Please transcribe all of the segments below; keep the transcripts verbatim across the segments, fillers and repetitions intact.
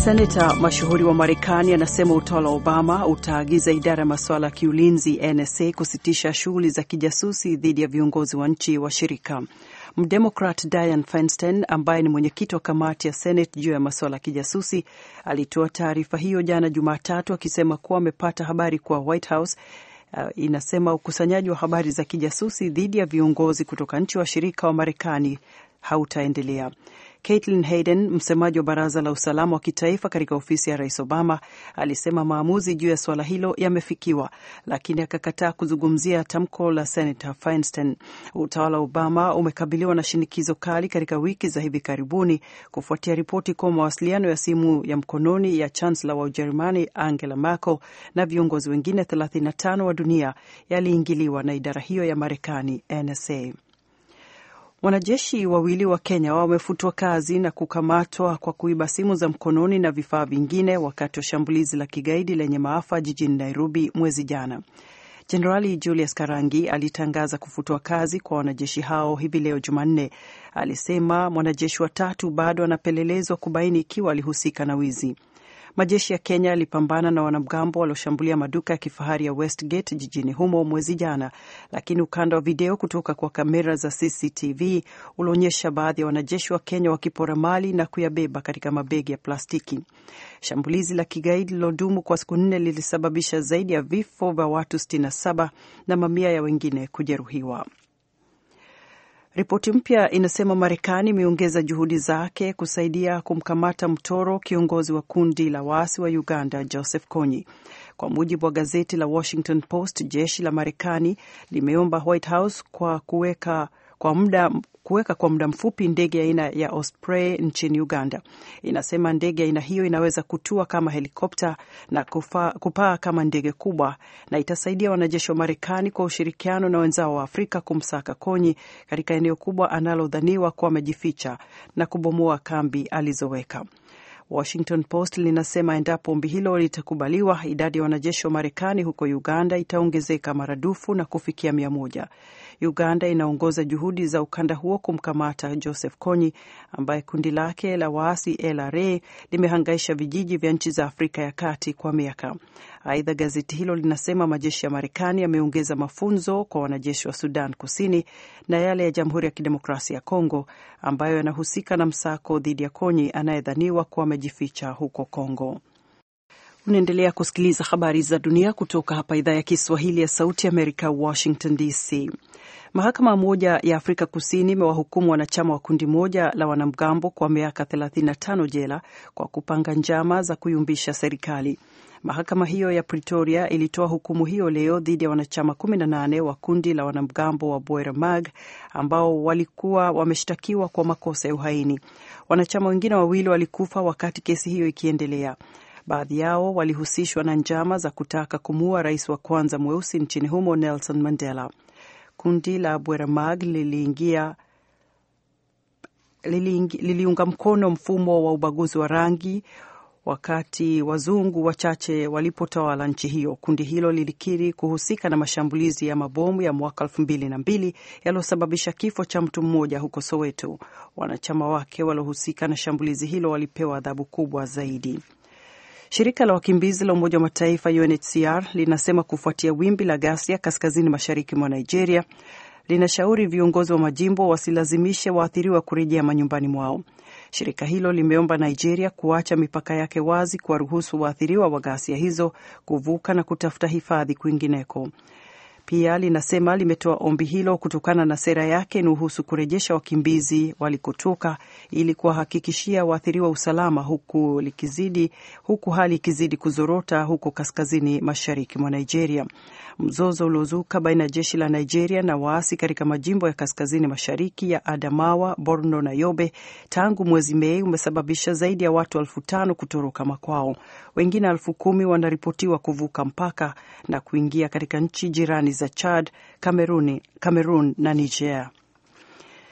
Senata mashuhuri wa Marekani anasema utawala wa Obama utaagiza idara ya masuala ya kiulinzi N S A kusitisha shughuli za kijasusi dhidi ya viongozi wa nchi washirika. Mdemokrat Dianne Feinstein ambaye ni mwenyekiti wa kamati ya Senate juu ya masuala ya kijasusi alitoa taarifa hiyo jana Jumatatu akisema kuwa amepata habari kwa White House uh, inasema ukusanyaji wa habari za kijasusi dhidi ya viongozi kutoka nchi washirika wa Marekani hautaendelea. Caitlin Hayden, msemaji wa baraza la usalama wa kitaifa katika ofisi ya Rais Obama, alisema maamuzi juu ya swala hilo yamefikiwa, lakini akakataa kuzungumzia tamko la Senator Feinstein. Utawala wa Obama umekabiliwa na shinikizo kali katika wiki za hivi karibuni kufuatia ripoti kwa mawasiliano ya simu ya mkononi ya Chancellor wa Ujerumani Angela Merkel na viongozi wengine thelathini na tano wa dunia yaliingiliwa na idara hiyo ya Marekani N S A. Wanajeshi wawili wa Kenya wamefutwa kazi na kukamatwa kwa kuiba simu za mkononi na vifaa vingine wakati wa shambulizi la kigaidi lenye maafa jijini Nairobi mwezi jana. Jenerali Julius Karangi alitangaza kufutwa kazi kwa wanajeshi hao hivi leo Jumanne. Alisema mwanajeshi wa tatu bado anapelelezwa kubaini ikiwa alihusika na wizi. Majeshi ya Kenya yalipambana na wanamgambo walioshambulia maduka ya kifahari ya Westgate jijini humo mwezi jana, lakini ukanda wa video kutoka kwa kamera za C C T V ulionyesha baadhi ya wanajeshi wa Kenya wakipora mali na kuyabeba katika mabegi ya plastiki. Shambulizi la kigaidi lilodumu kwa siku nne lilisababisha zaidi ya vifo vya watu sitini na saba na mamia ya wengine kujeruhiwa. Ripoti mpya inasema Marekani imeongeza juhudi zake kusaidia kumkamata mtoro kiongozi wa kundi la waasi wa Uganda Joseph Kony. Kwa mujibu wa gazeti la Washington Post, jeshi la Marekani limeomba White House kwa kuweka kwa muda kuweka kwa muda mfupi ndege aina ya Osprey nchini Uganda. Inasema ndege aina hiyo inaweza kutua kama helikopta na kufa, kupaa kama ndege kubwa na itasaidia wanajeshi wa Marekani kwa ushirikiano na wenzao wa Afrika kumsaka Kony katika eneo kubwa analodhaniwa kuwa amejificha na kubomoa kambi alizoweka. Washington Post linasema endapo ombi hilo litakubaliwa, idadi ya wanajeshi wa Marekani huko Uganda itaongezeka maradufu na kufikia mia moja. Uganda inaongoza juhudi za ukanda huo kumkamata Joseph Kony ambaye kundi lake la waasi L R A limehangaisha vijiji vya nchi za Afrika ya Kati kwa miaka. Aidha, gazeti hilo linasema majeshi ya Marekani yameongeza mafunzo kwa wanajeshi wa Sudan Kusini na yale ya Jamhuri ya Kidemokrasia ya Kongo ambayo yanahusika na msako dhidi ya Kony anayedhaniwa kuwa amejificha huko Kongo. Unaendelea kusikiliza habari za dunia kutoka hapa idhaa ya Kiswahili ya Sauti ya Amerika, Washington D C. Mahakama moja ya Afrika Kusini imewahukumu wanachama wa kundi moja la wanamgambo kwa miaka thelathini na tano jela kwa kupanga njama za kuyumbisha serikali. Mahakama hiyo ya Pretoria ilitoa hukumu hiyo leo dhidi ya wanachama kumi na nane wa kundi la wanamgambo wa Boer Mag ambao walikuwa wameshtakiwa kwa makosa ya uhaini. Wanachama wengine wawili walikufa wakati kesi hiyo ikiendelea. Baadhi yao walihusishwa na njama za kutaka kumuua rais wa kwanza mweusi nchini humo Nelson Mandela. Kundi la Boer Mag liliingia liliingi, liliunga mkono mfumo wa ubaguzi wa rangi wakati wazungu wachache walipotawala nchi hiyo. Kundi hilo lilikiri kuhusika na mashambulizi ya mabomu ya mwaka elfu mbili na mbili yaliyosababisha kifo cha mtu mmoja huko Soweto. Wanachama wake waliohusika na shambulizi hilo walipewa adhabu kubwa zaidi. Shirika la wakimbizi la Umoja wa Mataifa U N H C R linasema kufuatia wimbi la ghasia kaskazini mashariki mwa Nigeria, linashauri viongozi wa majimbo wasilazimishe waathiriwa kurejea manyumbani mwao. Shirika hilo limeomba Nigeria kuacha mipaka yake wazi kuwaruhusu waathiriwa wa ghasia hizo kuvuka na kutafuta hifadhi kwingineko. Pia linasema limetoa ombi hilo kutokana na sera yake inayohusu kurejesha wakimbizi walikotoka ili kuwahakikishia waathiriwa usalama huku likizidi huku hali ikizidi kuzorota huko kaskazini mashariki mwa Nigeria. Mzozo uliozuka baina ya jeshi la Nigeria na waasi katika majimbo ya kaskazini mashariki ya Adamawa, Borno na Yobe tangu mwezi Mei umesababisha zaidi ya watu elfu tano kutoroka makwao. Wengine elfu kumi wanaripotiwa kuvuka mpaka na kuingia katika nchi jirani za Chad, Kameruni, Cameroon na Niger.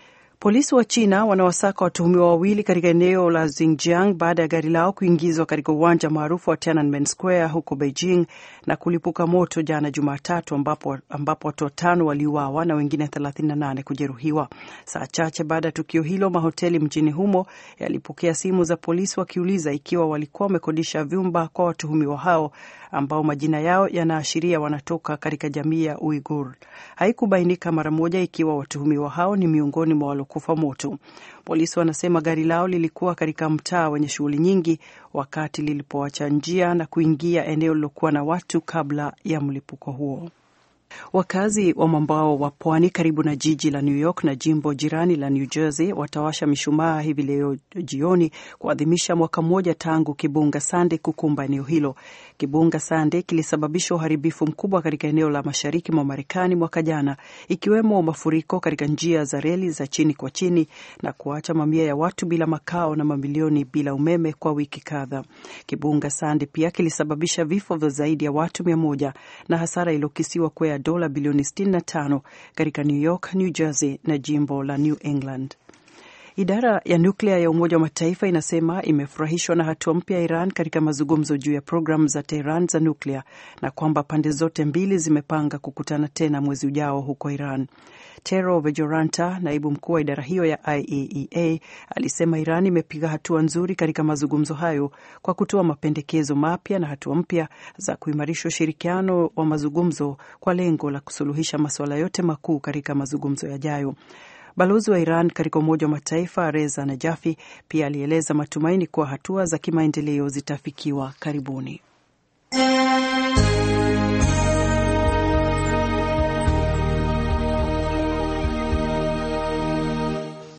Polisi wa China wanawasaka watuhumiwa wawili katika eneo la Xinjiang baada ya gari lao kuingizwa katika uwanja maarufu wa Tiananmen Square huko Beijing na kulipuka moto jana Jumatatu, ambapo ambapo watu watano waliuawa na wengine thelathini na nane kujeruhiwa. Saa chache baada ya tukio hilo, mahoteli mjini humo yalipokea simu za polisi wakiuliza ikiwa walikuwa wamekodisha vyumba kwa watuhumiwa hao ambao majina yao yanaashiria wanatoka katika jamii ya Uighur. Haikubainika mara moja ikiwa watuhumiwa hao ni miongoni mwa walokufa moto. Polisi wanasema gari lao lilikuwa katika mtaa wenye shughuli nyingi wakati lilipoacha njia na kuingia eneo lilokuwa na watu kabla ya mlipuko huo. Wakazi wa mwambao wa pwani karibu na jiji la New York na jimbo jirani la New Jersey watawasha mishumaa hivi leo jioni kuadhimisha mwaka mmoja tangu kibunga Sandy kukumba eneo hilo. Kibunga Sandy kilisababisha uharibifu mkubwa katika eneo la mashariki mwa Marekani mwaka jana, ikiwemo mafuriko katika njia za reli za chini kwa chini na kuacha mamia ya watu bila makao na mamilioni bila umeme kwa wiki kadhaa. Kibunga Sandy pia kilisababisha vifo vya zaidi ya watu mia moja na hasara iliyokisiwa kwa dola bilioni sitini na tano katika New York, New Jersey na jimbo la New England. Idara ya nuklia ya Umoja wa Mataifa inasema imefurahishwa na hatua mpya ya Iran katika mazungumzo juu ya programu za Tehran za nuklia na kwamba pande zote mbili zimepanga kukutana tena mwezi ujao huko Iran. Tero Vejoranta, naibu mkuu wa idara hiyo ya I A E A, alisema Iran imepiga hatua nzuri katika mazungumzo hayo kwa kutoa mapendekezo mapya na hatua mpya za kuimarisha ushirikiano wa mazungumzo kwa lengo la kusuluhisha masuala yote makuu katika mazungumzo yajayo. Balozi wa Iran katika Umoja wa Mataifa Reza Najafi pia alieleza matumaini kuwa hatua za kimaendeleo zitafikiwa karibuni.